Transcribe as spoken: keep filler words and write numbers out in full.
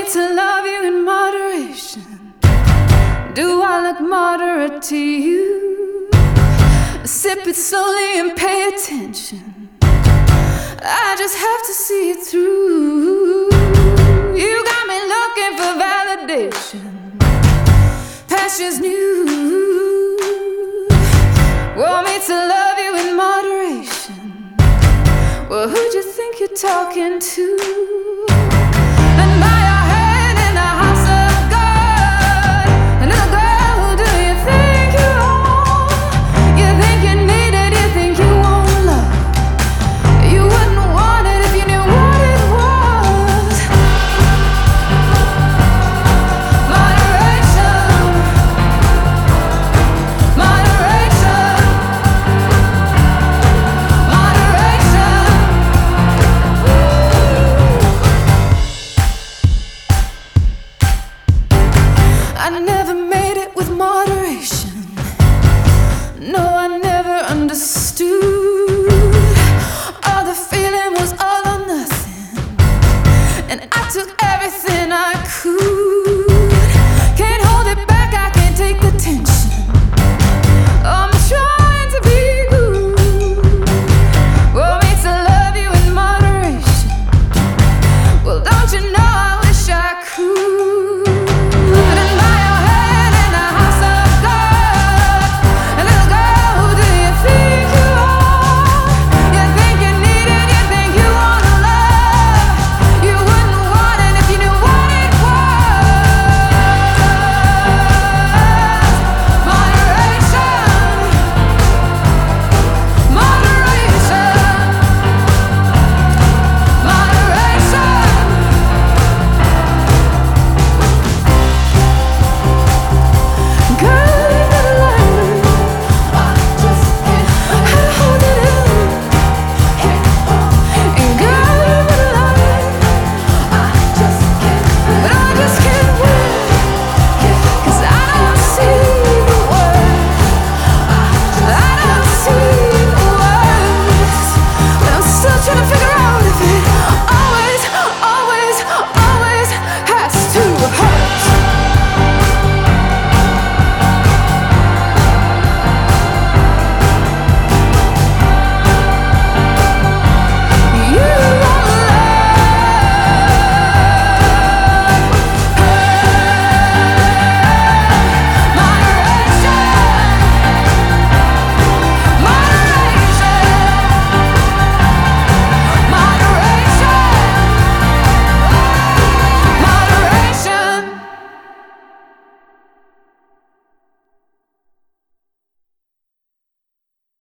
to love you in moderation. Do I look moderate to you? Sip it slowly and pay attention. I just have to see it through. You got me looking for validation. Pastures new. Want me to love you in moderation. Well, who'd you think you're talking to? And by your head in a house of gold. And little girl, who do you think you are? You think you need it, you think you want love. You wouldn't want it if you knew what it was. Moderation. Moderation. Moderation. I never made it with moderation. No, I never understood. All the feeling was all or nothing, and I took everything